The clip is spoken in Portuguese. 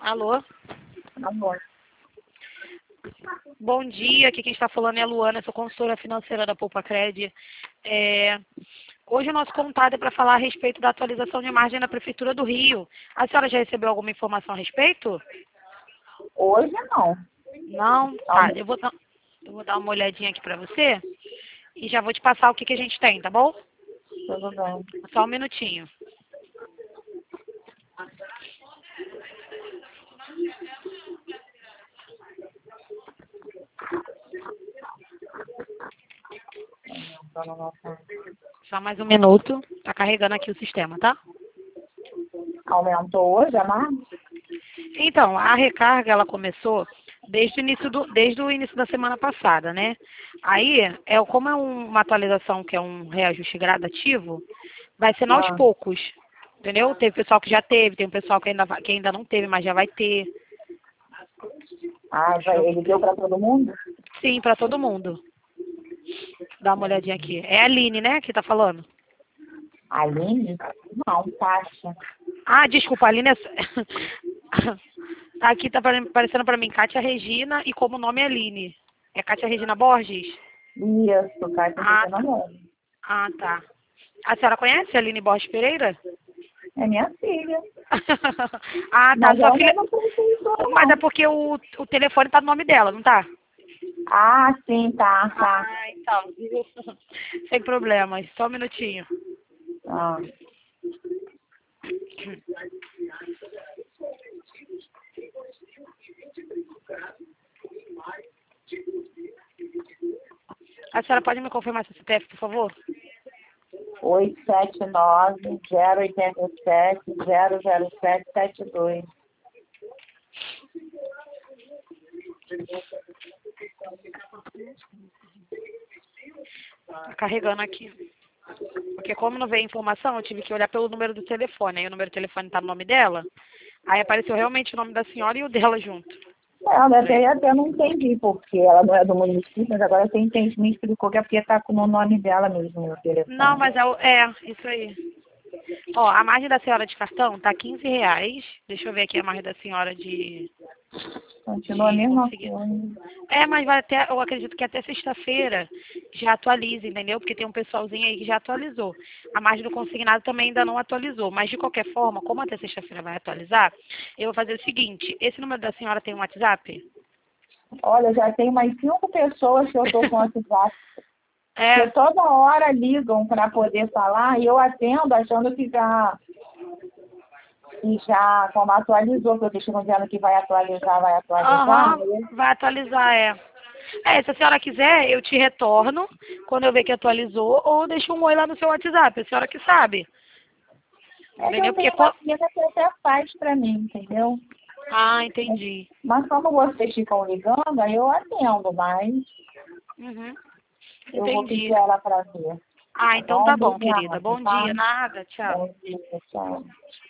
Alô? Amor. Bom dia, aqui quem está falando é a Luana, sou consultora financeira da Poupa Cred. Hoje o nosso contato é para falar a respeito da atualização de margem na Prefeitura do Rio. A senhora já recebeu alguma informação a respeito? Hoje não. Não? Tá, eu vou dar uma olhadinha aqui para você e já vou te passar o que a gente tem, tá bom? Tudo bem. Só um minutinho. Só mais um minuto. Tá carregando aqui o sistema, tá? Aumentou hoje a margem? Então, a recarga ela começou desde o início da semana passada, né? Aí, como é uma atualização que é um reajuste gradativo, vai sendo aos poucos, entendeu? Teve pessoal que já teve, tem um pessoal que ainda não teve, mas já vai ter. Ele deu para todo mundo? Sim, para todo mundo. Dá uma olhadinha aqui. É a Aline, né, que tá falando? Aline? Não, Kátia. Ah, desculpa, a Aline é... Aqui tá aparecendo para mim Kátia Regina e como nome é Aline. É Kátia Regina Borges? Isso, Kátia Regina Borges. Ah, tá. A senhora conhece a Aline Borges Pereira? É minha filha. Ah, tá. Mas Sua ela filha... não é prefeitura, Mas não. é porque o telefone tá no nome dela, não tá? Ah, sim, tá. Ah, então. Sem problemas. Só um minutinho. Ah. A senhora pode me confirmar seu CPF, por favor? 879-087-00772. Tá carregando aqui. Porque como não veio informação, eu tive que olhar pelo número do telefone. Aí o número do telefone tá no nome dela. Aí apareceu realmente o nome da senhora e o dela junto. Ela até não entendi, porque ela não é do município, mas agora você entende, me explicou que é porque tá com o nome dela mesmo no telefone. Não, mas isso aí. Ó, a margem da senhora de cartão tá R$ 15. Deixa eu ver aqui a margem da senhora de Continua a mesma conseguir. coisa. Mas eu acredito que até sexta-feira já atualize, entendeu? Porque tem um pessoalzinho aí que já atualizou. A margem do consignado também ainda não atualizou. Mas de qualquer forma, como até sexta-feira vai atualizar, eu vou fazer o seguinte, esse número da senhora tem um WhatsApp? Olha, já tem mais 5 pessoas que eu tô com o WhatsApp. Porque toda hora ligam para poder falar e eu atendo achando que já como atualizou, porque estão dizendo que vai atualizar. Vai atualizar. Se a senhora quiser, eu te retorno quando eu ver que atualizou ou deixo um oi lá no seu WhatsApp, a senhora que sabe. Entendeu? Porque uma menina que até faz para mim, entendeu? Ah, entendi. Mas como vocês ficam ligando, aí eu atendo, mas eu vou pedir ela para ver. Ah, então tá bom, Obrigada, querida. Bom tá? dia, nada, tchau. Bom dia, tchau.